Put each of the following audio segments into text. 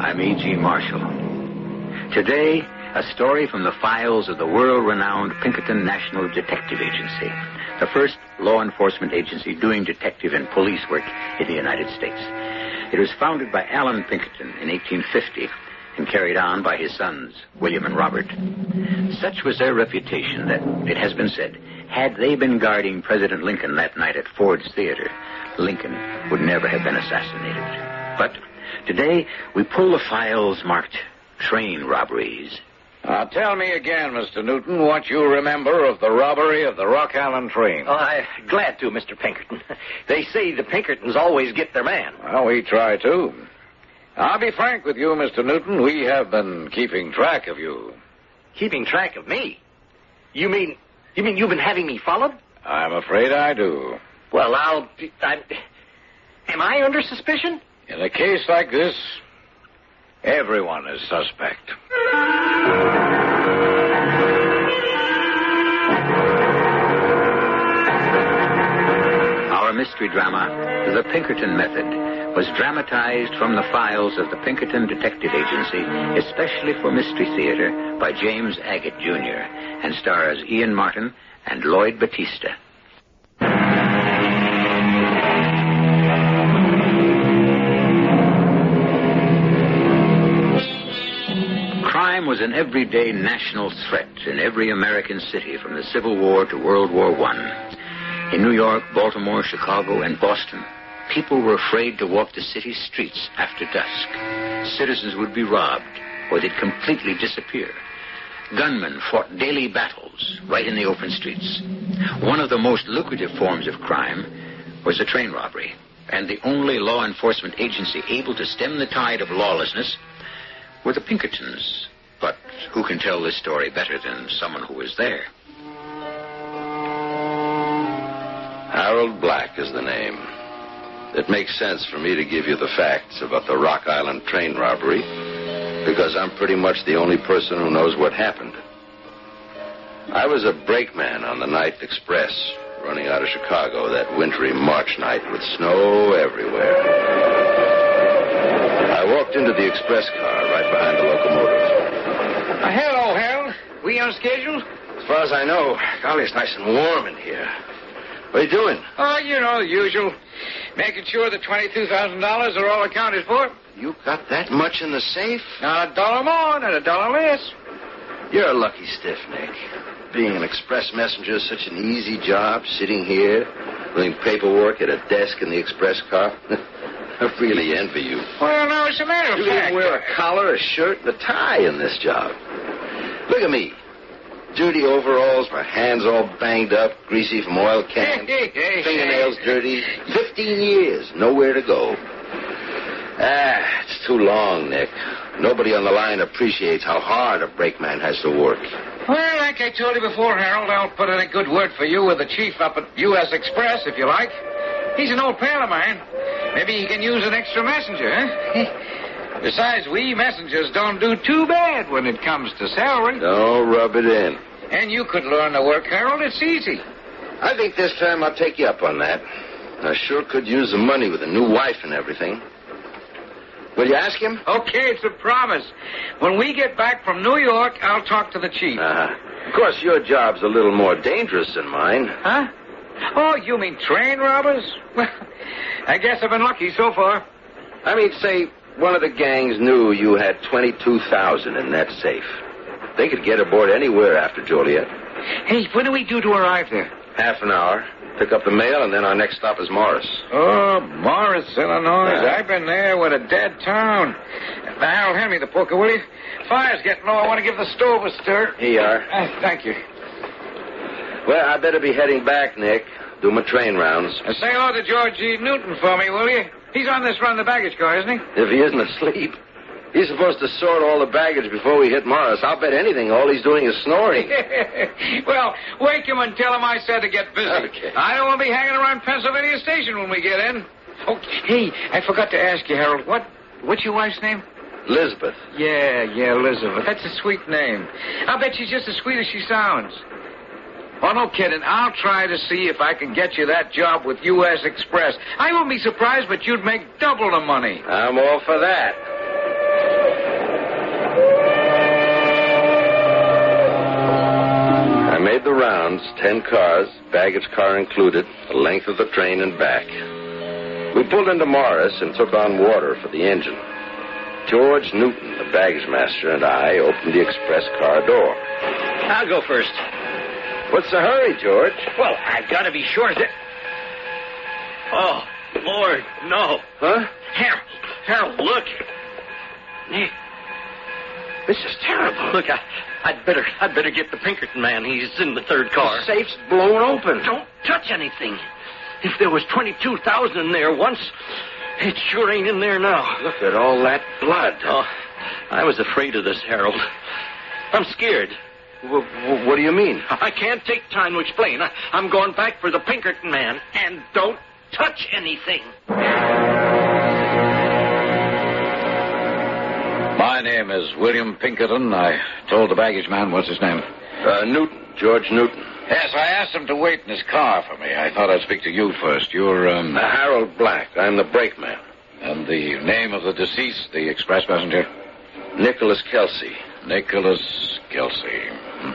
I'm E.G. Marshall. Today, a story from the files of the world-renowned Pinkerton National Detective Agency, the first law enforcement agency doing detective and police work in the United States. It was founded by Allan Pinkerton in 1850 and carried on by his sons, William and Robert. Such was their reputation that, it has been said, had they been guarding President Lincoln that night at Ford's Theater, Lincoln would never have been assassinated. But today, we pull the files marked train robberies. Tell me again, Mr. Newton, what you remember of the robbery of the Rock Island train. Oh, I'm glad to, Mr. Pinkerton. They say the Pinkertons always get their man. Well, we try to. I'll be frank with you, Mr. Newton. We have been keeping track of you. Keeping track of me? You mean you've been having me followed? I'm afraid I do. Well, am I under suspicion? In a case like this, everyone is suspect. Our mystery drama, The Pinkerton Method, was dramatized from the files of the Pinkerton Detective Agency, especially for Mystery Theater, by James Agate, Jr., and stars Ian Martin and Lloyd Battista. Crime was an everyday national threat in every American city from the Civil War to World War I. In New York, Baltimore, Chicago, and Boston, people were afraid to walk the city streets after dusk. Citizens would be robbed, or they'd completely disappear. Gunmen fought daily battles right in the open streets. One of the most lucrative forms of crime was the train robbery, and the only law enforcement agency able to stem the tide of lawlessness were the Pinkertons. But who can tell this story better than someone who was there? Harold Black is the name. It makes sense for me to give you the facts about the Rock Island train robbery because I'm pretty much the only person who knows what happened. I was a brakeman on the Ninth Express running out of Chicago that wintry March night with snow everywhere. I walked into the express car right behind the locomotive. Hello, Harold. We on schedule? As far as I know, golly, it's nice and warm in here. What are you doing? Oh, you know, the usual. Making sure the $22,000 are all accounted for. You got that much in the safe? Not $1 more, not $1 less. You're a lucky stiff, Nick. Being an express messenger is such an easy job, sitting here, doing paperwork at a desk in the express car. I really envy you. Well, no, as a matter of You fact... even wear a collar, a shirt, and a tie in this job. Look at me. Dirty overalls, my hands all banged up, greasy from oil cans, fingernails dirty. 15 years, nowhere to go. It's too long, Nick. Nobody on the line appreciates how hard a brakeman has to work. Well, like I told you before, Harold, I'll put in a good word for you with the chief up at U.S. Express, if you like. He's an old pal of mine. Maybe he can use an extra messenger, huh? Besides, we messengers don't do too bad when it comes to salary. Don't rub it in. And you could learn the work, Harold. It's easy. I think this time I'll take you up on that. I sure could use the money with a new wife and everything. Will you ask him? Okay, it's a promise. When we get back from New York, I'll talk to the chief. Of course, your job's a little more dangerous than mine. Huh? Oh, you mean train robbers? Well, I guess I've been lucky so far. I mean, say, one of the gangs knew you had $22,000 in that safe. They could get aboard anywhere after Joliet. Hey, when do we due to arrive there? Half an hour. Pick up the mail, and then our next stop is Morris. Oh, Morris, Illinois. I've been there with a dead town. Now, Harold, hand me the poker, will you? Fire's getting low. I want to give the stove a stir. Here you are. Thank you. Well, I better be heading back, Nick. Do my train rounds. Say hello to George G. Newton for me, will you? He's on this run of the baggage car, isn't he? If he isn't asleep. He's supposed to sort all the baggage before we hit Morris. I'll bet anything all he's doing is snoring. Well, wake him and tell him I said to get busy. Okay. I don't want to be hanging around Pennsylvania Station when we get in. Oh, hey, I forgot to ask you, Harold. What's your wife's name? Elizabeth. Yeah, Elizabeth. That's a sweet name. I'll bet she's just as sweet as she sounds. Oh, no kidding. I'll try to see if I can get you that job with U.S. Express. I won't be surprised, but you'd make double the money. I'm all for that. made the rounds, 10 cars, baggage car included, the length of the train and back. We pulled into Morris and took on water for the engine. George Newton, the baggage master, and I opened the express car door. I'll go first. What's the hurry, George? Well, I've got to be sure that... Oh, Lord, no. Huh? Harold, look. Nick. This is terrible. Look, I'd better get the Pinkerton man. He's in the third car. The safe's blown open. Don't touch anything. If there was 22,000 in there once, it sure ain't in there now. Look at all that blood. Oh, I was afraid of this, Harold. I'm scared. What do you mean? I can't take time to explain. I'm going back for the Pinkerton man. And don't touch anything. My name is William Pinkerton. I told the baggage man, what's his name? Newton. George Newton. Yes, I asked him to wait in his car for me. I thought I'd speak to you first. You're, Harold Black. I'm the brakeman. And the name of the deceased, the express passenger? Nicholas Kelsey. Nicholas Kelsey.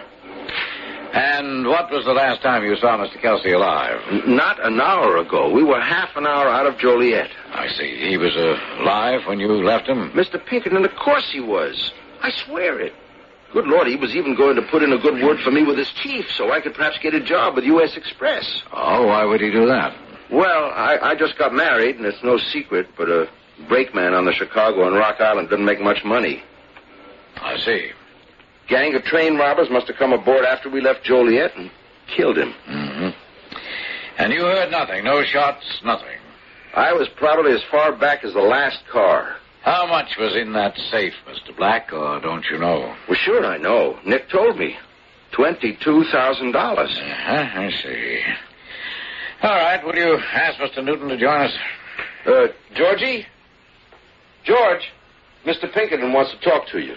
And what was the last time you saw Mr. Kelsey alive? Not an hour ago. We were half an hour out of Joliet. I see. He was alive when you left him? Mr. Pinkerton, of course he was. I swear it. Good Lord, he was even going to put in a good word for me with his chief so I could perhaps get a job with U.S. Express. Oh, why would he do that? Well, I just got married, and it's no secret, but a brakeman on the Chicago and Rock Island didn't make much money. I see. Gang of train robbers must have come aboard after we left Joliet and killed him. Mm-hmm. And you heard nothing? No shots, nothing? I was probably as far back as the last car. How much was in that safe, Mr. Black, or don't you know? Well, sure I know. Nick told me. $22,000. I see. All right, will you ask Mr. Newton to join us? Georgie? George, Mr. Pinkerton wants to talk to you.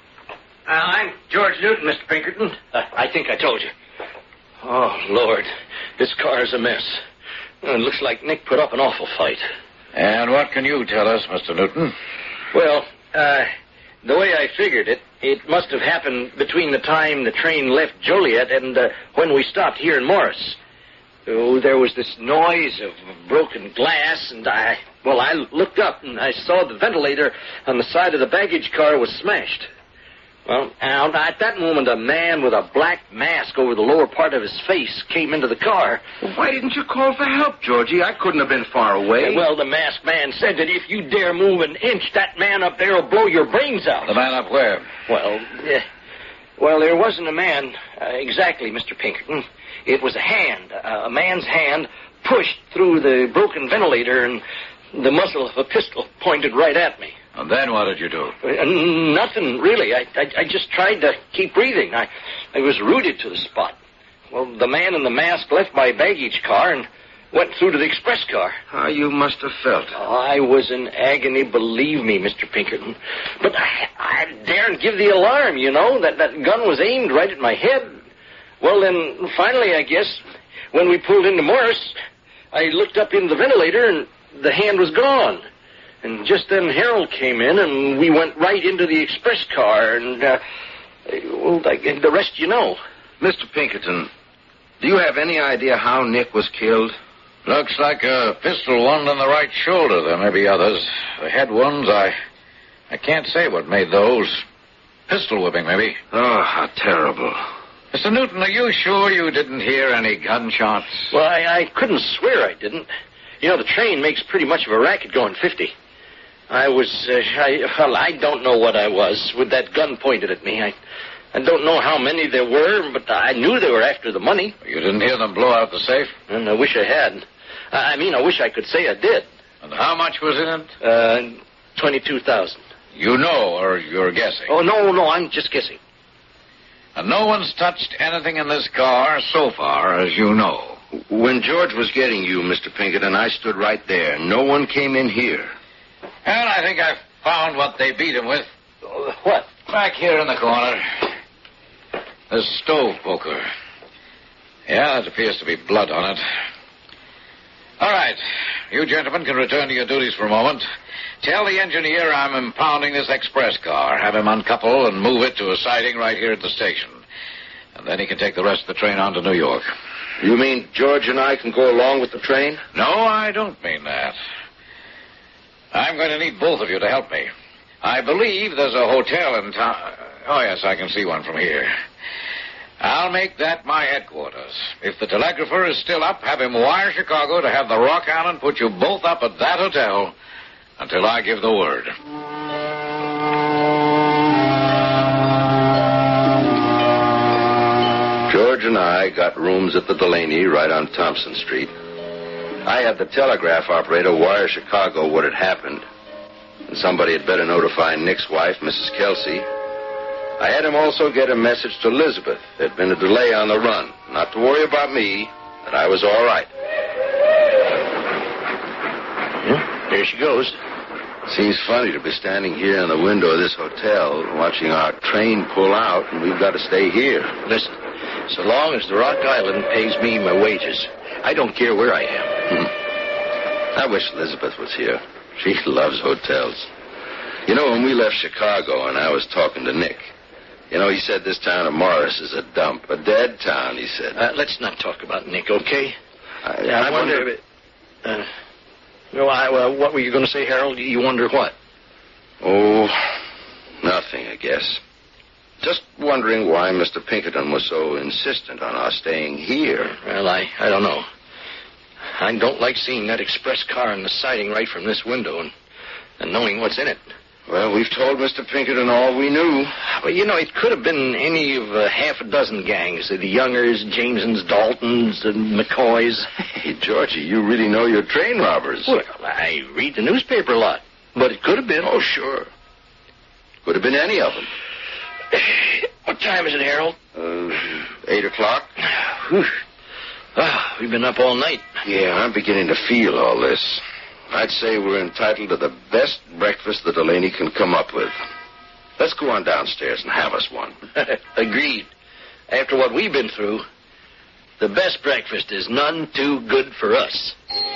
I'm George Newton, Mr. Pinkerton. I think I told you. Oh, Lord, this car's a mess. It looks like Nick put up an awful fight. And what can you tell us, Mr. Newton? Well, the way I figured it, it must have happened between the time the train left Joliet and when we stopped here in Morris. Oh, there was this noise of broken glass, and I looked up and I saw the ventilator on the side of the baggage car was smashed. Well, now, at that moment, a man with a black mask over the lower part of his face came into the car. Well, why didn't you call for help, Georgie? I couldn't have been far away. Well, the masked man said that if you dare move an inch, that man up there will blow your brains out. The man up where? Well, there wasn't a man exactly, Mr. Pinkerton. It was a hand, a man's hand pushed through the broken ventilator, and the muzzle of a pistol pointed right at me. And then what did you do? Nothing, really. I just tried to keep breathing. I was rooted to the spot. Well, the man in the mask left my baggage car and went through to the express car. How you must have felt. Oh, I was in agony, believe me, Mr. Pinkerton. But I daren't give the alarm, you know. That gun was aimed right at my head. Well, then, finally, I guess, when we pulled into Morris, I looked up in the ventilator and the hand was gone. And just then Harold came in, and we went right into the express car, and, the rest you know. Mr. Pinkerton, do you have any idea how Nick was killed? Looks like a pistol wound on the right shoulder. There may be others. The head wounds, I can't say what made those. Pistol whipping, maybe. Oh, how terrible. Mr. Newton, are you sure you didn't hear any gunshots? Well, I couldn't swear I didn't. You know, the train makes pretty much of a racket going 50. I don't know what I was with that gun pointed at me. I don't know how many there were, but I knew they were after the money. You didn't hear them blow out the safe? And I wish I had. I wish I could say I did. And how much was in it? $22,000. You know, or you're guessing? Oh, no, I'm just guessing. And no one's touched anything in this car so far, as you know. When George was getting you, Mr. Pinkerton, I stood right there. No one came in here. And I think I found what they beat him with. What? Back here in the corner. The stove poker. Yeah, that appears to be blood on it. All right. You gentlemen can return to your duties for a moment. Tell the engineer I'm impounding this express car. Have him uncouple and move it to a siding right here at the station. and then he can take the rest of the train on to New York. You mean George and I can go along with the train? No, I don't mean that. I'm going to need both of you to help me. I believe there's a hotel in town. Oh, yes, I can see one from here. I'll make that my headquarters. If the telegrapher is still up, have him wire Chicago to have the Rock Island put you both up at that hotel until I give the word. George and I got rooms at the Delaney right on Thompson Street. I had the telegraph operator wire Chicago what had happened, and somebody had better notify Nick's wife, Mrs. Kelsey. I had him also get a message to Elizabeth. There'd been a delay on the run. Not to worry about me, that I was all right. Yeah, there she goes. Seems funny to be standing here in the window of this hotel watching our train pull out, and we've got to stay here. Listen, so long as the Rock Island pays me my wages, I don't care where I am. I wish Elizabeth was here. She loves hotels. You know, when we left Chicago and I was talking to Nick, he said this town of Morris is a dump, a dead town, he said. Let's not talk about Nick, okay? I wonder... What were you going to say, Harold? You wonder what? Oh, nothing, I guess. Just wondering why Mr. Pinkerton was so insistent on our staying here. Well, I don't know. I don't like seeing that express car in the siding right from this window and knowing what's in it. Well, we've told Mr. Pinkerton all we knew. But, it could have been any of half a dozen gangs. The Youngers, Jamesons, Daltons, and McCoys. Hey, Georgie, you really know your train robbers. Well, I read the newspaper a lot. But it could have been. Oh, sure. Could have been any of them. What time is it, Harold? 8 o'clock. We've been up all night. Yeah, I'm beginning to feel all this. I'd say we're entitled to the best breakfast the Delaney can come up with. Let's go on downstairs and have us one. Agreed. After what we've been through, the best breakfast is none too good for us.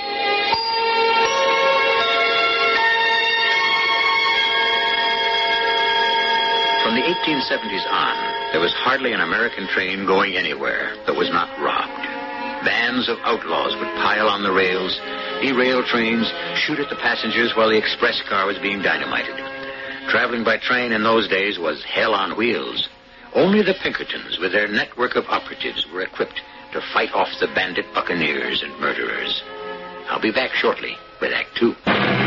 From the 1870s on, there was hardly an American train going anywhere that was not robbed. Bands of outlaws would pile on the rails, derail trains, shoot at the passengers while the express car was being dynamited. Traveling by train in those days was hell on wheels. Only the Pinkertons, with their network of operatives, were equipped to fight off the bandit buccaneers and murderers. I'll be back shortly with Act Two.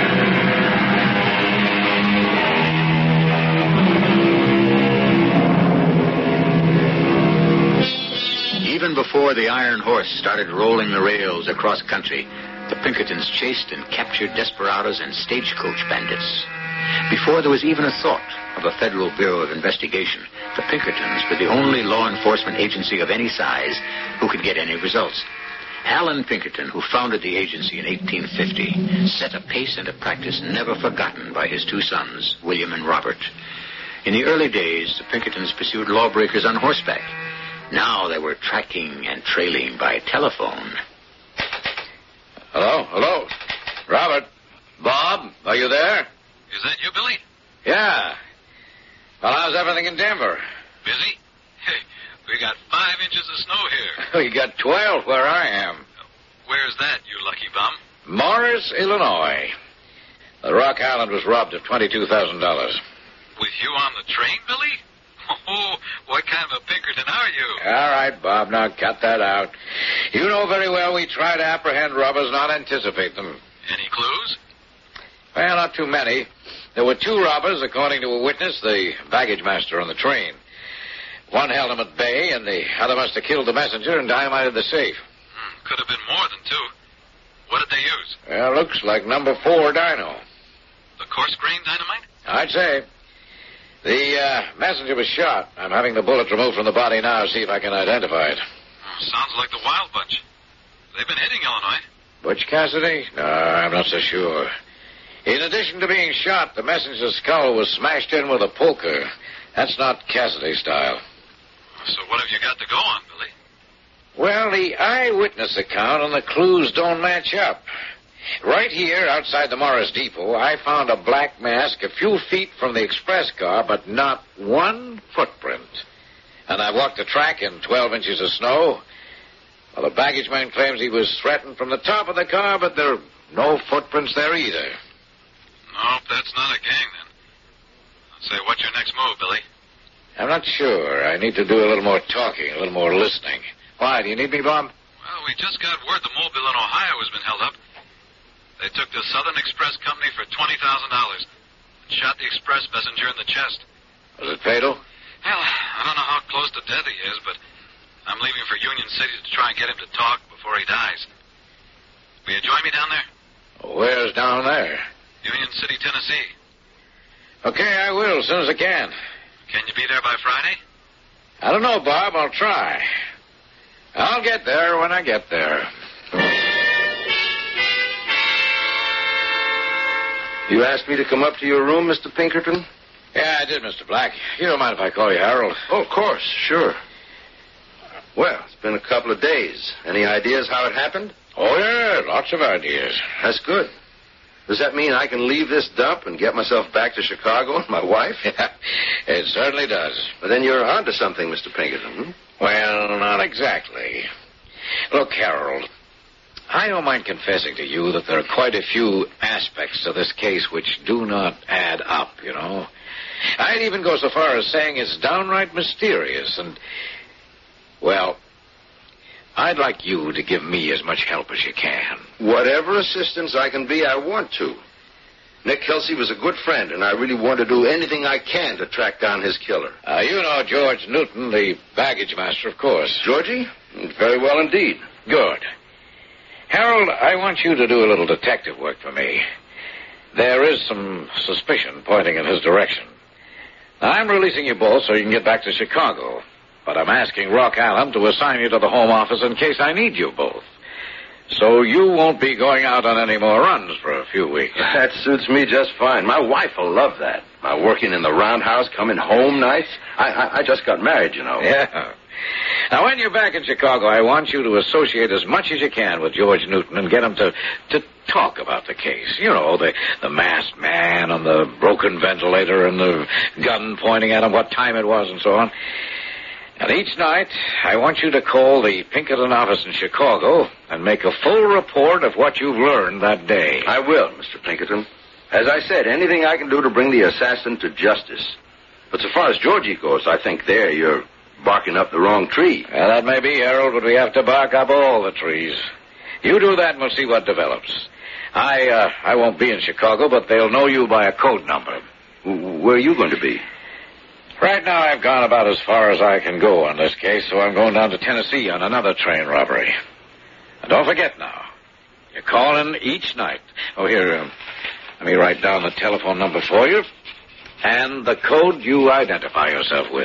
Even before the Iron Horse started rolling the rails across country, the Pinkertons chased and captured desperados and stagecoach bandits. Before there was even a thought of a Federal Bureau of Investigation, the Pinkertons were the only law enforcement agency of any size who could get any results. Allen Pinkerton, who founded the agency in 1850, set a pace and a practice never forgotten by his two sons, William and Robert. In the early days, the Pinkertons pursued lawbreakers on horseback. Now they were tracking and trailing by telephone. Hello? Robert? Bob, are you there? Is that you, Billy? Yeah. Well, how's everything in Denver? Busy? Hey, we got 5 inches of snow here. We got 12 where I am. Where's that, you lucky bum? Morris, Illinois. The Rock Island was robbed of $22,000. With you on the train, Billy? Oh, what kind of a Pinkerton are you? All right, Bob, now cut that out. You know very well we try to apprehend robbers, not anticipate them. Any clues? Well, not too many. There were 2 robbers, according to a witness, the baggage master on the train. One held him at bay, and the other must have killed the messenger and dynamited the safe. Could have been more than 2. What did they use? Well, looks like number 4 dyno. The coarse grain dynamite? I'd say. The messenger was shot. I'm having the bullet removed from the body now, see if I can identify it. Sounds like the Wild Bunch. They've been hitting Illinois. Butch Cassidy? No, I'm not so sure. In addition to being shot, the messenger's skull was smashed in with a poker. That's not Cassidy style. So what have you got to go on, Billy? Well, the eyewitness account and the clues don't match up. Right here, outside the Morris Depot, I found a black mask a few feet from the express car, but not one footprint. And I walked the track in 12 inches of snow. Well, the baggage man claims he was threatened from the top of the car, but there are no footprints there either. Nope, that's not a gang, then. Say, what's your next move, Billy? I'm not sure. I need to do a little more talking, a little more listening. Why, do you need me, Bob? Well, we just got word the Mobile in Ohio has been held up. They took the Southern Express Company for $20,000 and shot the express messenger in the chest. Was it fatal? Well, I don't know how close to death he is, but I'm leaving for Union City to try and get him to talk before he dies. Will you join me down there? Where's down there? Union City, Tennessee. Okay, I will, as soon as I can. Can you be there by Friday? I don't know, Bob. I'll try. I'll get there when I get there. You asked me to come up to your room, Mr. Pinkerton? Yeah, I did, Mr. Black. You don't mind if I call you Harold? Oh, of course, sure. Well, it's been a couple of days. Any ideas how it happened? Oh, yeah, lots of ideas. That's good. Does that mean I can leave this dump and get myself back to Chicago and my wife? Yeah, it certainly does. But then you're onto something, Mr. Pinkerton. Hmm? Well, not exactly. Look, Harold, I don't mind confessing to you that there are quite a few aspects to this case which do not add up, you know. I'd even go so far as saying it's downright mysterious, and, well, I'd like you to give me as much help as you can. Whatever assistance I can be, I want to. Nick Kelsey was a good friend, and I really want to do anything I can to track down his killer. You know George Newton, the baggage master, of course. Georgie? Very well indeed. Good. Harold, I want you to do a little detective work for me. There is some suspicion pointing in his direction. Now, I'm releasing you both so you can get back to Chicago. But I'm asking Rock Allen to assign you to the Home Office in case I need you both. So you won't be going out on any more runs for a few weeks. That suits me just fine. My wife will love that. My working in the roundhouse, coming home nights. I just got married, you know. Yeah. Now, when you're back in Chicago, I want you to associate as much as you can with George Newton and get him to talk about the case. You know, the masked man and the broken ventilator and the gun pointing at him, what time it was and so on. And each night, I want you to call the Pinkerton office in Chicago and make a full report of what you've learned that day. I will, Mr. Pinkerton. As I said, anything I can do to bring the assassin to justice. But so far as Georgie goes, I think there you're barking up the wrong tree. Well, that may be, Harold, but we have to bark up all the trees. You do that and we'll see what develops. I won't be in Chicago, but they'll know you by a code number. Where are you going to be? Right now, I've gone about as far as I can go on this case, so I'm going down to Tennessee on another train robbery. And don't forget now, you call in each night. Oh, here, let me write down the telephone number for you and the code you identify yourself with.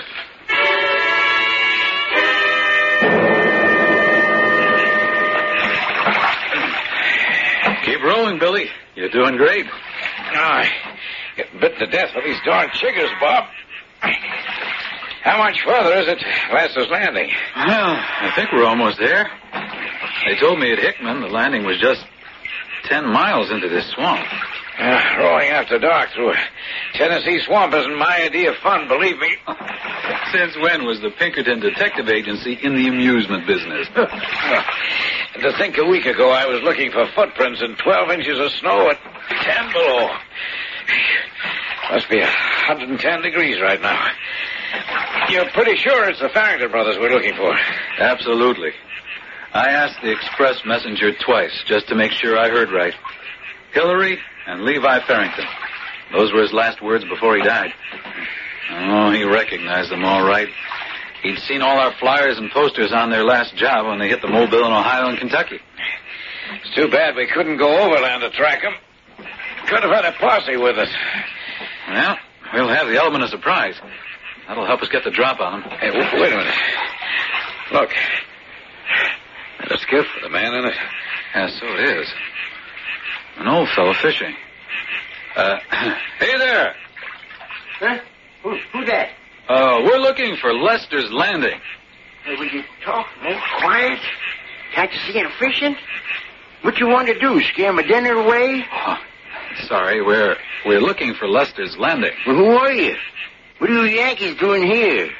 Keep rolling, Billy. You're doing great. Getting bitten to death with these darn chiggers, Bob. How much further is it to Lester's Landing? Well, I think we're almost there. They told me at Hickman the landing was just 10 miles into this swamp. Rolling after dark through a Tennessee swamp isn't my idea of fun, believe me. Since when was the Pinkerton Detective Agency in the amusement business? And to think a week ago I was looking for footprints in 12 inches of snow at 10 below. Must be 110 degrees right now. You're pretty sure it's the Farrington brothers we're looking for? Absolutely. I asked the express messenger twice just to make sure I heard right. Hillary and Levi Farrington. Those were his last words before he died. Oh, he recognized them all right. He'd seen all our flyers and posters on their last job when they hit the Mobile in Ohio and Kentucky. It's too bad we couldn't go overland to track them. Could have had a posse with us. Well, we'll have the element of surprise. That'll help us get the drop on them. Hey, wait a minute. Look. There's a skiff with a man in it. Yeah, so it is. An old fellow fishing. Hey there. Huh? Who's that? We're looking for Lester's Landing. Hey, will you talk more quiet? Can't you see I'm fishing? What you want to do, scare my dinner away? Oh, sorry, we're looking for Lester's Landing. Well, who are you? What are you Yankees doing here?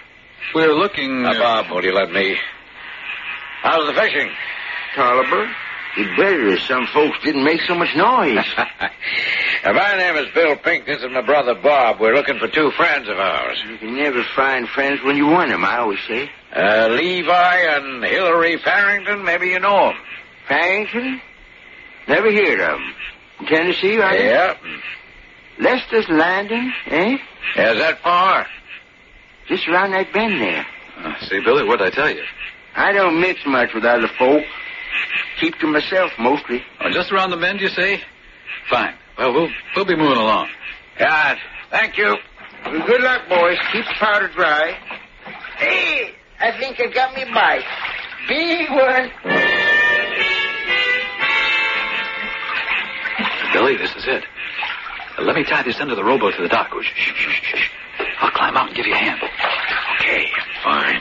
We're looking... Bob, will you let me? How's the fishing? Tolliver, you'd better if some folks didn't make so much noise. My name is Bill Pink. This is my brother Bob. We're looking for two friends of ours. You can never find friends when you want them, I always say. Levi and Hillary Farrington. Maybe you know them. Farrington? Never heard of them. In Tennessee, right? Yeah. Lester's Landing, eh? Is that far? Just around that bend there. See, Billy, what'd I tell you? I don't mix much with other folk. Keep to myself, mostly. Oh, just around the bend, you say? Fine. Well, we'll be moving along. God, thank you. Well, good luck, boys. Keep the powder dry. Hey, I think I got me bite. Big one. Billy, this is it. Let me tie this end of the rowboat to the dock. Shh. I'll climb out and give you a hand. Okay, fine.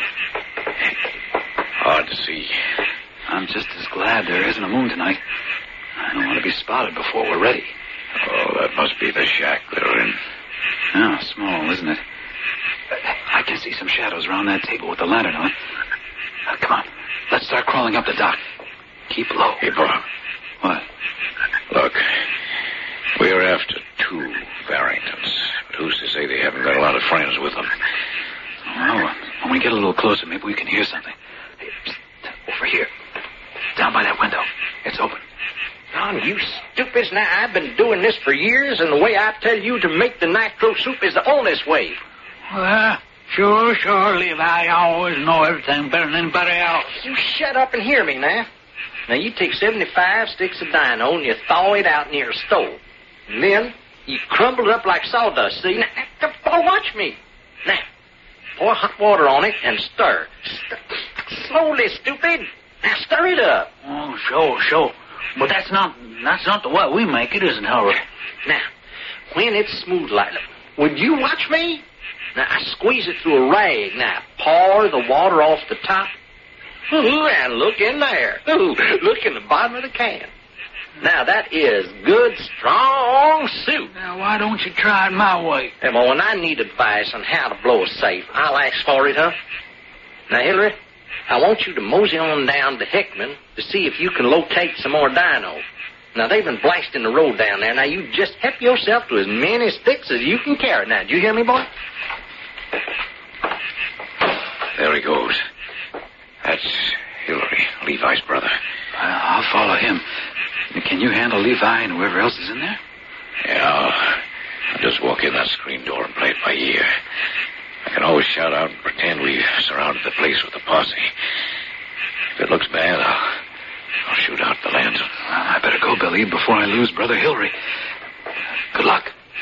Hard to see. I'm just as glad there isn't a moon tonight. I don't want to be spotted before we're ready. Oh, that must be the shack they're in. Oh, small, isn't it? I can see some shadows around that table with the lantern on. Come on. Let's start crawling up the dock. Keep low. Hey, Bob. What? Look, we're after two Farringtons. But who's to say they haven't got a lot of friends with them? Well, when we get a little closer, maybe we can hear something. Hey, psst, over here. Down by that window. It's open. Don, you stupids. Now, I've been doing this for years, and the way I tell you to make the nitro soup is the honest way. Well, sure, Levi. I always know everything better than anybody else. You shut up and hear me now. Now, you take 75 sticks of dino and you thaw it out near a stove. And then you crumble it up like sawdust, see? Now, watch me. Now, pour hot water on it and stir. Slowly, stupid. Now, stir it up. Oh, sure. But that's not the way we make it, isn't it, Howard? Now, when it's smooth like that, would you watch me? Now, I squeeze it through a rag. Now, pour the water off the top. Ooh, and look in there. Ooh, look in the bottom of the can. Now, that is good, strong soup. Now, why don't you try it my way? Hey, well, when I need advice on how to blow a safe, I'll ask for it, huh? Now, Hillary, I want you to mosey on down to Hickman to see if you can locate some more dino. Now, they've been blasting the road down there. Now, you just help yourself to as many sticks as you can carry. Now, did you hear me, boy? There he goes. That's Hillary, Levi's brother. I'll follow him. Can you handle Levi and whoever else is in there? Yeah, I'll just walk in that screen door and play it by ear. I can always shout out and pretend we've surrounded the place with a posse. If it looks bad, I'll shoot out the lantern. Well, I better go, Billy, before I lose Brother Hillary. Good luck.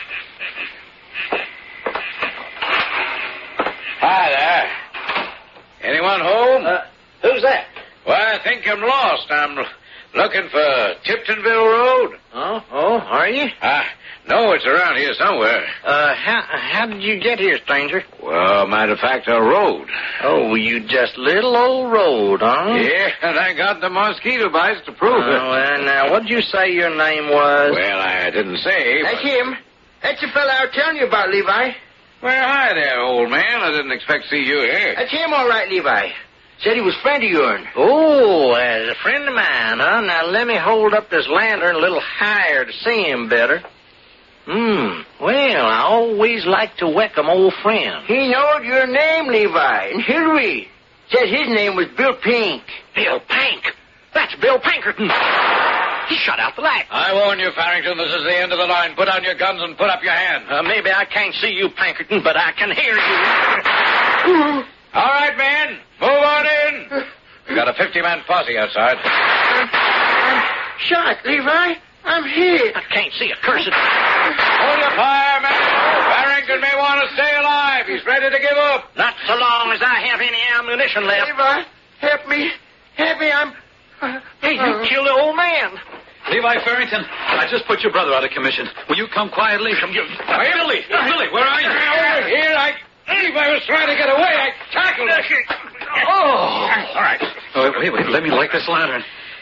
Hi there. Anyone home? Who's that? Well, I think I'm lost. I'm looking for Tiptonville Road. Oh, are you? No, it's around here somewhere. How did you get here, stranger? Well, matter of fact, a road. Oh, you just little old road, huh? Yeah, and I got the mosquito bites to prove it. And now, what did you say your name was? Well, I didn't say. That's him. That's the fella I was telling you about, Levi. Well, hi there, old man. I didn't expect to see you here. That's him, all right, Levi. Said he was a friend of yours. Oh, as a friend of mine, huh? Now, let me hold up this lantern a little higher to see him better. Well, I always like to welcome old friends. He knowed your name, Levi, and Hillary. Said his name was Bill Pink. Bill Pink? That's Bill Pinkerton. He shut out the light. I warn you, Farrington, this is the end of the line. Put down your guns and put up your hands. Maybe I can't see you, Pinkerton, but I can hear you. All right, men. Move on in. We got a 50-man posse outside. I'm shot, Levi. I'm hit. I can't see a cursed... Hold your fire, man. Farrington may want to stay alive. He's ready to give up. Not so long as I have any ammunition left. Levi, help me. Hey, you killed the old man. Levi Farrington, I just put your brother out of commission. Will you come quietly? Billy, where are you? Over here. Levi was trying to get away. I tackled him. All right. Oh, wait. Let me light this lantern.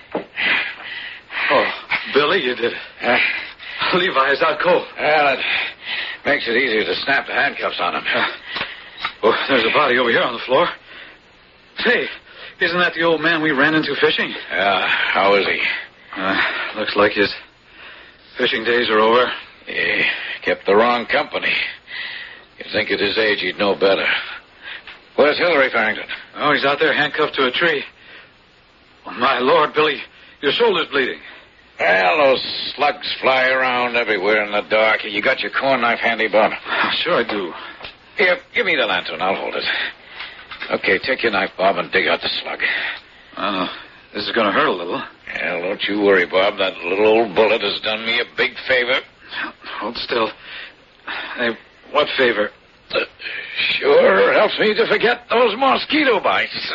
Oh, Billy, you did it. Levi's out cold. Well, it makes it easier to snap the handcuffs on him. Oh, there's a body over here on the floor. Say, isn't that the old man we ran into fishing? Yeah, how is he? Looks like his fishing days are over. He kept the wrong company. You'd think at his age he'd know better. Where's Hillary Farrington? Oh, he's out there handcuffed to a tree. Oh, my Lord, Billy, your shoulder's bleeding. Well, those slugs fly around everywhere in the dark. You got your corn knife handy, Bob? Sure I do. Here, give me the lantern. I'll hold it. Okay, take your knife, Bob, and dig out the slug. This is going to hurt a little. Well, don't you worry, Bob. That little old bullet has done me a big favor. Hold still. Hey, what favor? Sure helps me to forget those mosquito bites.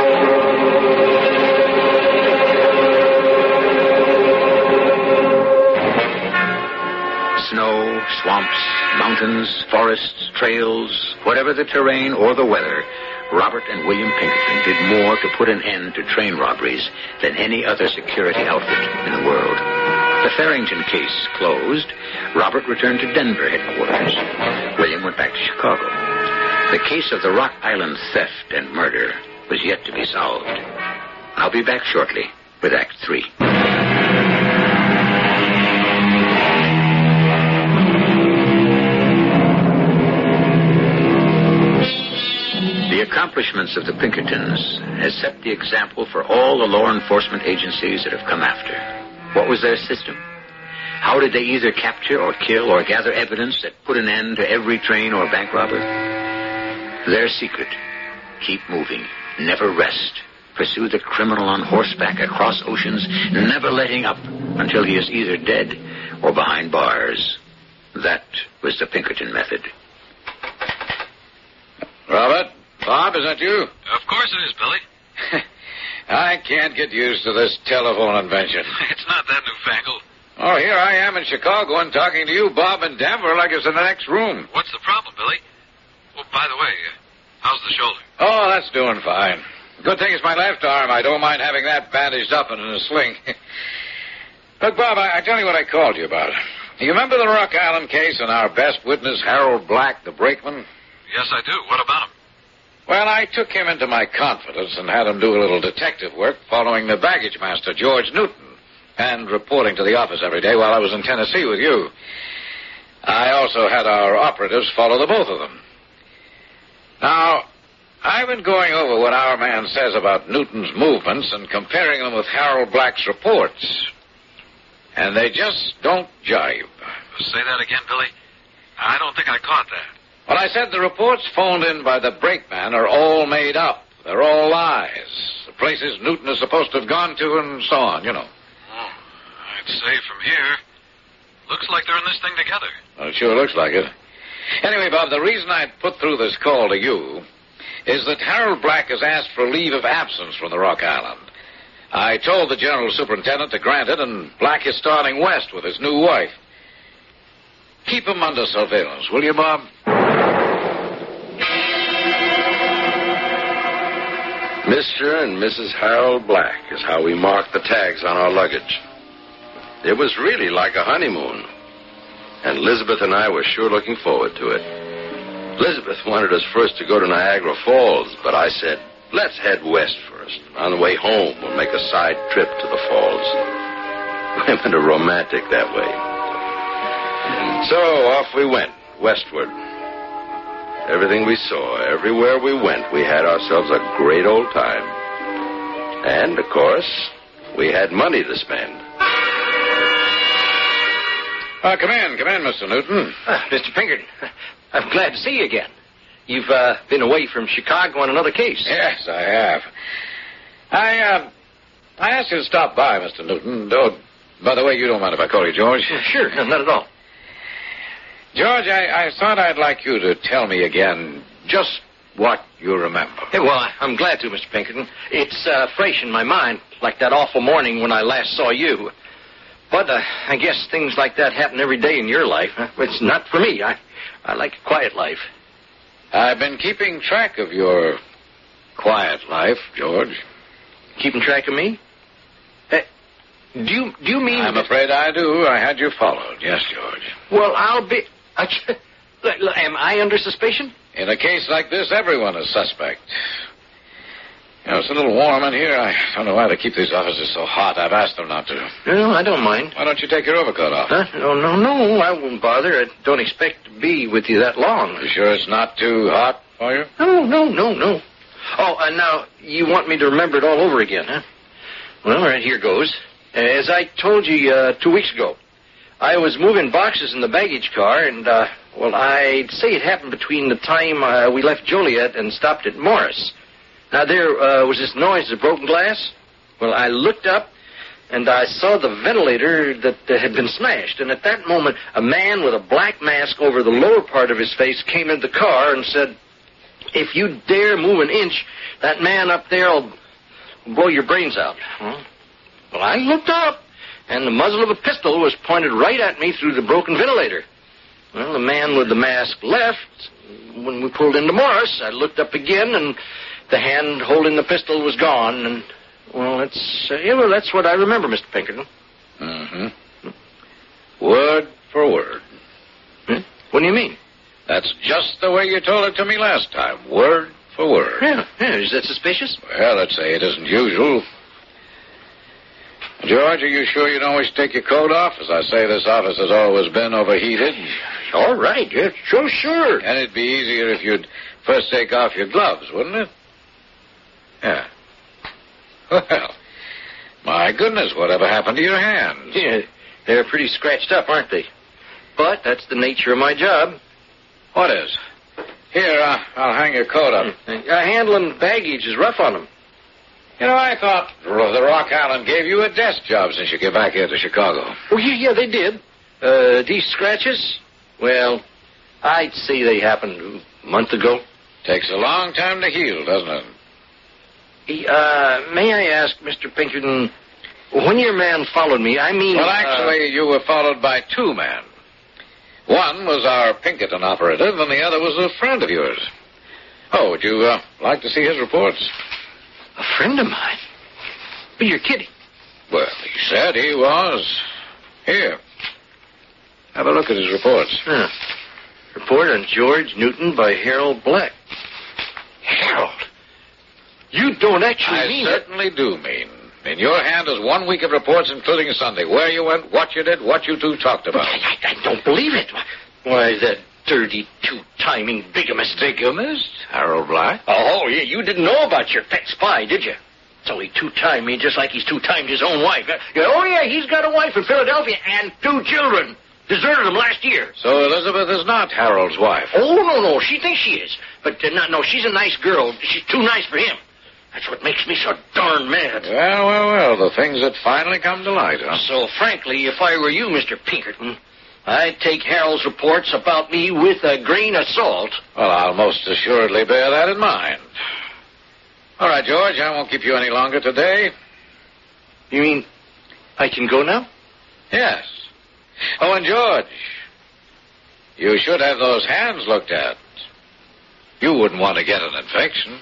Snow, swamps, mountains, forests, trails, whatever the terrain or the weather, Robert and William Pinkerton did more to put an end to train robberies than any other security outfit in the world. The Farrington case closed, Robert returned to Denver headquarters. William went back to Chicago. The case of the Rock Island theft and murder was yet to be solved. I'll be back shortly with Act 3. The accomplishments of the Pinkertons has set the example for all the law enforcement agencies that have come after. What was their system? How did they either capture or kill or gather evidence that put an end to every train or bank robber? Their secret: keep moving, never rest, pursue the criminal on horseback across oceans, never letting up until he is either dead or behind bars. That was the Pinkerton method. Robert? Bob, is that you? Of course it is, Billy. I can't get used to this telephone invention. It's not that newfangled. Oh, here I am in Chicago and talking to you, Bob, in Denver like it's in the next room. What's the problem, Billy? Oh, by the way, how's the shoulder? Oh, that's doing fine. Good thing it's my left arm. I don't mind having that bandaged up and in a sling. Look, Bob, I tell you what I called you about. You remember the Rock Island case and our best witness, Harold Black, the brakeman? Yes, I do. What about him? Well, I took him into my confidence and had him do a little detective work following the baggage master, George Newton, and reporting to the office every day while I was in Tennessee with you. I also had our operatives follow the both of them. Now, I've been going over what our man says about Newton's movements and comparing them with Harold Black's reports. And they just don't jibe. Say that again, Billy. I don't think I caught that. Well, I said the reports phoned in by the brakeman are all made up. They're all lies. The places Newton is supposed to have gone to and so on, you know. Oh, I'd say from here, looks like they're in this thing together. Well, it sure looks like it. Anyway, Bob, the reason I put through this call to you is that Harold Black has asked for a leave of absence from the Rock Island. I told the general superintendent to grant it, and Black is starting west with his new wife. Keep him under surveillance, will you, Bob? Mr. and Mrs. Harold Black is how we marked the tags on our luggage. It was really like a honeymoon. And Elizabeth and I were sure looking forward to it. Elizabeth wanted us first to go to Niagara Falls, but I said, let's head west first. On the way home, we'll make a side trip to the falls. Women are romantic that way. So off we went, westward. Everything we saw, everywhere we went, we had ourselves a great old time. And, of course, we had money to spend. Come in, Mr. Newton. Mr. Pinkerton, I'm glad to see you again. You've been away from Chicago on another case. Yes, I have. I asked you to stop by, Mr. Newton. Oh, by the way, you don't mind if I call you George? Sure, no, not at all. George, I thought I'd like you to tell me again just what you remember. Hey, well, I'm glad to, Mr. Pinkerton. It's fresh in my mind, like that awful morning when I last saw you. But I guess things like that happen every day in your life. It's not for me. I like a quiet life. I've been keeping track of your quiet life, George. Keeping track of me? Do you mean... I'm afraid I do. I had you followed. Yes, George. Well, I'll be... Am I under suspicion? In a case like this, everyone is suspect. You know, it's a little warm in here. I don't know why they keep these offices so hot. I've asked them not to. No, I don't mind. Why don't you take your overcoat off? Huh? No, I won't bother. I don't expect to be with you that long. You sure it's not too hot for you? No. Oh, and now you want me to remember it all over again, huh? Well, all right, here goes. As I told you 2 weeks ago, I was moving boxes in the baggage car, and, I'd say it happened between the time we left Joliet and stopped at Morris. Now, there was this noise of broken glass. Well, I looked up, and I saw the ventilator that had been smashed. And at that moment, a man with a black mask over the lower part of his face came into the car and said, "If you dare move an inch, that man up there will blow your brains out." Well, I looked up, and the muzzle of a pistol was pointed right at me through the broken ventilator. Well, the man with the mask left. When we pulled into Morris, I looked up again, and the hand holding the pistol was gone. And, that's what I remember, Mr. Pinkerton. Mm-hmm. Word for word. What do you mean? That's just the way you told it to me last time. Word for word. Yeah. Is that suspicious? Well, let's say it isn't usual. George, are you sure you don't always take your coat off? As I say, this office has always been overheated. All right, yeah, sure. And it'd be easier if you'd first take off your gloves, wouldn't it? Yeah. Well, my goodness, whatever happened to your hands? Yeah, they're pretty scratched up, aren't they? But that's the nature of my job. What is? Here, I'll hang your coat up. Handling baggage is rough on them. You know, I thought the Rock Island gave you a desk job since you came back here to Chicago. Oh, yeah, they did. These scratches, well, I'd say they happened a month ago. Takes a long time to heal, doesn't it? May I ask, Mr. Pinkerton, when your man followed me, I mean... Well, actually, you were followed by two men. One was our Pinkerton operative, and the other was a friend of yours. Oh, would you like to see his reports? A friend of mine? But you're kidding. Well, he said he was. Here. Have a look at his reports. Report on George Newton by Harold Black. Harold? You don't actually mean I certainly do mean. In your hand is 1 week of reports, including Sunday. Where you went, what you did, what you two talked about. I don't believe it. Why, that dirty, two-timing bigamist. Bigamist? Harold Black? Oh, yeah, you didn't know about your pet spy, did you? So he two-timed me just like he's two-timed his own wife. Oh, yeah, he's got a wife in Philadelphia and 2 children. Deserted him last year. So Elizabeth is not Harold's wife? Oh, no, she thinks she is. But, no, she's a nice girl. She's too nice for him. That's what makes me so darn mad. Well, the things that finally come to light, huh? So, frankly, if I were you, Mr. Pinkerton, I'd take Harold's reports about me with a grain of salt. Well, I'll most assuredly bear that in mind. All right, George, I won't keep you any longer today. You mean I can go now? Yes. Oh, and George, you should have those hands looked at. You wouldn't want to get an infection.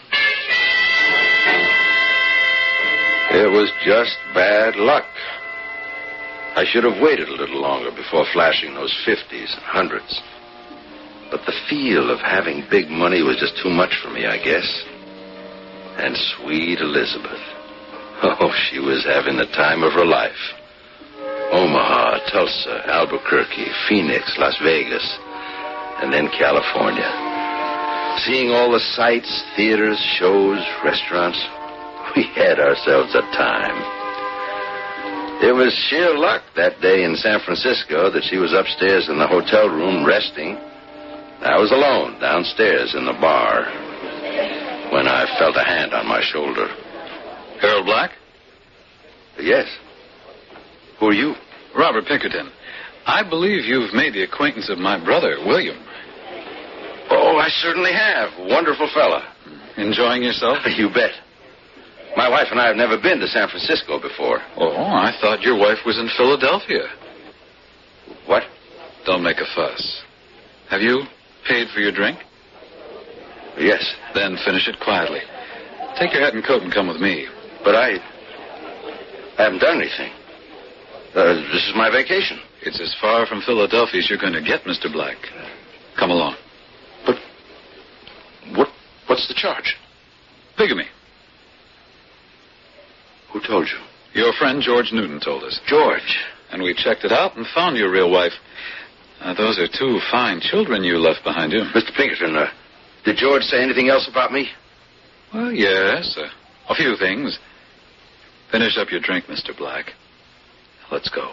It was just bad luck. I should have waited a little longer before flashing those 50s and 100s. But the feel of having big money was just too much for me, I guess. And sweet Elizabeth. Oh, she was having the time of her life. Omaha, Tulsa, Albuquerque, Phoenix, Las Vegas, and then California. Seeing all the sights, theaters, shows, restaurants, we had ourselves a time. It was sheer luck that day in San Francisco that she was upstairs in the hotel room resting. I was alone downstairs in the bar when I felt a hand on my shoulder. Harold Black? Yes. Who are you? Robert Pinkerton. I believe you've made the acquaintance of my brother, William. Oh, I certainly have. Wonderful fella. Enjoying yourself? You bet. My wife and I have never been to San Francisco before. Oh, I thought your wife was in Philadelphia. What? Don't make a fuss. Have you paid for your drink? Yes. Then finish it quietly. Take your hat and coat and come with me. But I haven't done anything. This is my vacation. It's as far from Philadelphia as you're going to get, Mr. Black. Come along. But what's the charge? Bigamy. Who told you? Your friend George Newton told us. George. And we checked it out and found your real wife. Those are 2 fine children you left behind you. Mr. Pinkerton, did George say anything else about me? Well, yes. A few things. Finish up your drink, Mr. Black. Let's go.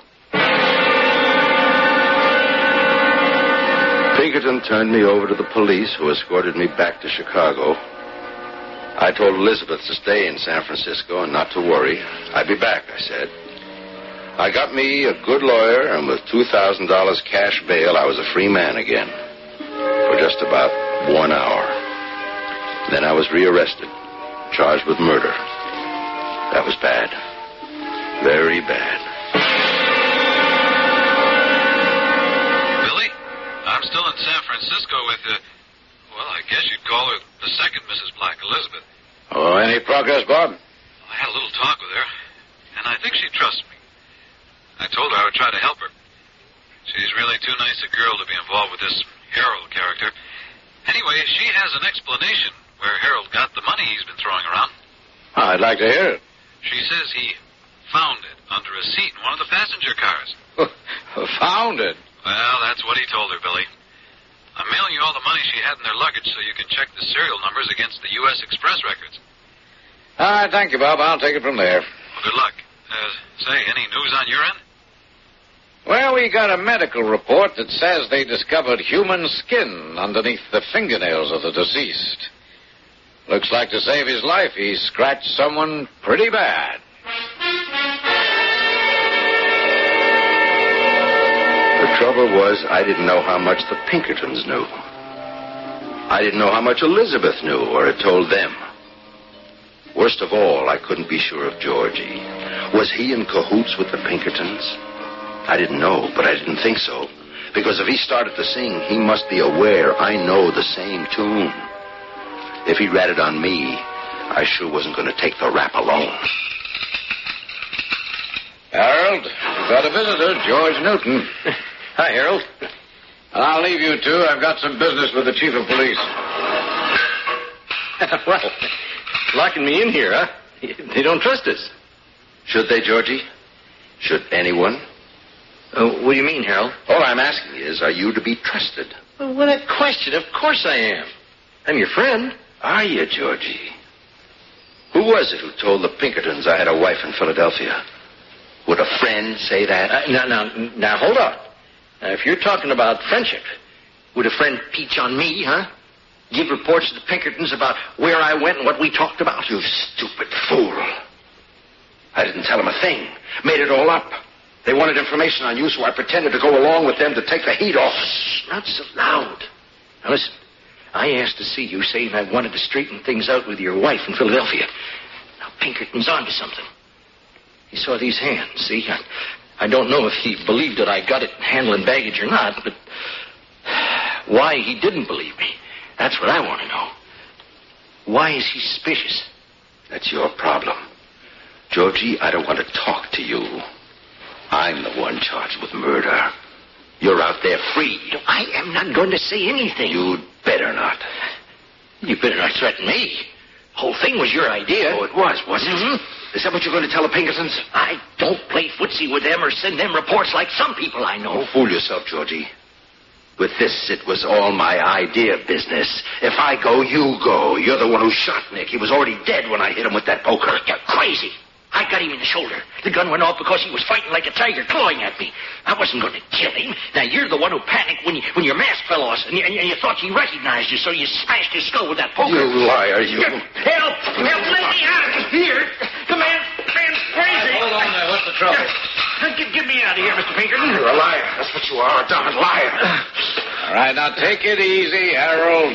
Pinkerton turned me over to the police, who escorted me back to Chicago. I told Elizabeth to stay in San Francisco and not to worry. I'd be back, I said. I got me a good lawyer, and with $2,000 cash bail, I was a free man again for just about 1 hour. Then I was rearrested, charged with murder. That was bad. Very bad. Billy, I'm still in San Francisco with, well, I guess you'd call her the second Mrs. Black, Elizabeth. Oh, any progress, Bob? I had a little talk with her, and I think she trusts me. I told her I would try to help her. She's really too nice a girl to be involved with this Harold character. Anyway, she has an explanation where Harold got the money he's been throwing around. I'd like to hear it. She says he found it under a seat in one of the passenger cars. Found it? Well, that's what he told her, Billy. I'm mailing you all the money she had in their luggage so you can check the serial numbers against the U.S. Express records. All right, thank you, Bob. I'll take it from there. Well, good luck. Say, any news on your end? Well, we got a medical report that says they discovered human skin underneath the fingernails of the deceased. Looks like to save his life, he scratched someone pretty bad. The trouble was, I didn't know how much the Pinkertons knew. I didn't know how much Elizabeth knew or had told them. Worst of all, I couldn't be sure of Georgie. Was he in cahoots with the Pinkertons? I didn't know, but I didn't think so. Because if he started to sing, he must be aware I know the same tune. If he ratted on me, I sure wasn't going to take the rap alone. Harold, we've got a visitor, George Newton. Hi, Harold. I'll leave you two. I've got some business with the chief of police. Well, locking me in here, huh? They don't trust us. Should they, Georgie? Should anyone? What do you mean, Harold? All I'm asking is, are you to be trusted? Well, what a question. Of course I am. I'm your friend. Are you, Georgie? Who was it who told the Pinkertons I had a wife in Philadelphia? Would a friend say that? Now, hold on. Now, if you're talking about friendship, would a friend peach on me, huh? Give reports to the Pinkertons about where I went and what we talked about? You stupid fool. I didn't tell them a thing. Made it all up. They wanted information on you, so I pretended to go along with them to take the heat off. Shh, not so loud. Now, listen. I asked to see you, saying I wanted to straighten things out with your wife in Philadelphia. Now, Pinkerton's onto something. He saw these hands, see? I don't know if he believed that I got it handling baggage or not, but why he didn't believe me, that's what I want to know. Why is he suspicious? That's your problem. Georgie, I don't want to talk to you. I'm the one charged with murder. You're out there free. I am not going to say anything. You'd better not. You better not threaten me. The whole thing was your idea. Oh, it was, wasn't it? Is that what you're going to tell the Pinkertons? I don't play footsie with them or send them reports like some people I know. Don't fool yourself, Georgie. With this, it was all my idea business. If I go, you go. You're the one who shot Nick. He was already dead when I hit him with that poker. You're crazy. I got him in the shoulder. The gun went off because he was fighting like a tiger, clawing at me. I wasn't going to kill him. Now, you're the one who panicked when your mask fell off, and you thought he recognized you, so you smashed his skull with that poker. You liar, you. Help! Help! Let me out of here! The man's crazy. Hold on there. What's the trouble? Get me out of here, Mr. Pinkerton. You're a liar. That's what you are, a darn liar. All right, now take it easy, Harold.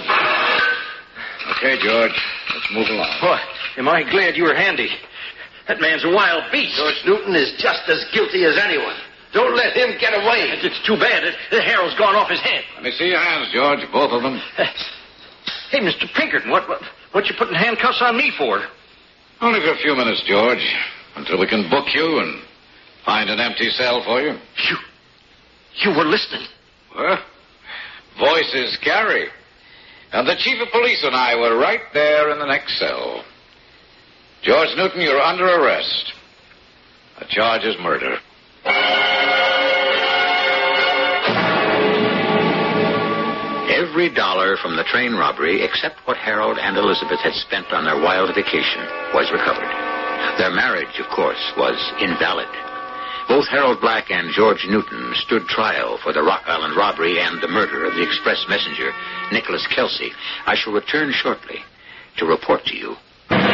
Okay, George. Let's move along. Boy, am I glad you were handy. That man's a wild beast. George Newton is just as guilty as anyone. Don't let him get away. It's too bad. The Harold's gone off his head. Let me see your hands, George, both of them. Hey, Mr. Pinkerton, what you putting handcuffs on me for? Only for a few minutes, George, until we can book you and find an empty cell for you. You were listening. Well, Voices carry. And the chief of police and I were right there in the next cell. George Newton, you're under arrest. The charge is murder. Every dollar from the train robbery, except what Harold and Elizabeth had spent on their wild vacation, was recovered. Their marriage, of course, was invalid. Both Harold Black and George Newton stood trial for the Rock Island robbery and the murder of the express messenger, Nicholas Kelsey. I shall return shortly to report to you.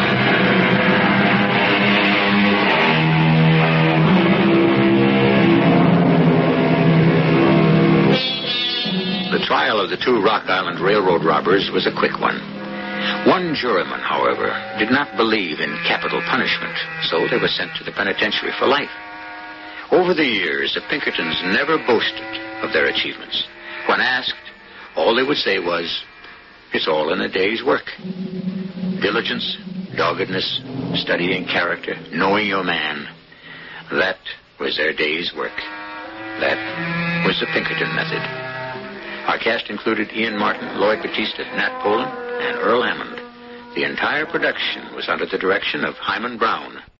The trial of the two Rock Island Railroad robbers was a quick one. One juryman, however, did not believe in capital punishment, so they were sent to the penitentiary for life. Over the years, the Pinkertons never boasted of their achievements. When asked, all they would say was, "It's all in a day's work." Diligence, doggedness, studying character, knowing your man. That was their day's work. That was the Pinkerton method. Our cast included Ian Martin, Lloyd Batista, Nat Polen, and Earl Hammond. The entire production was under the direction of Hyman Brown.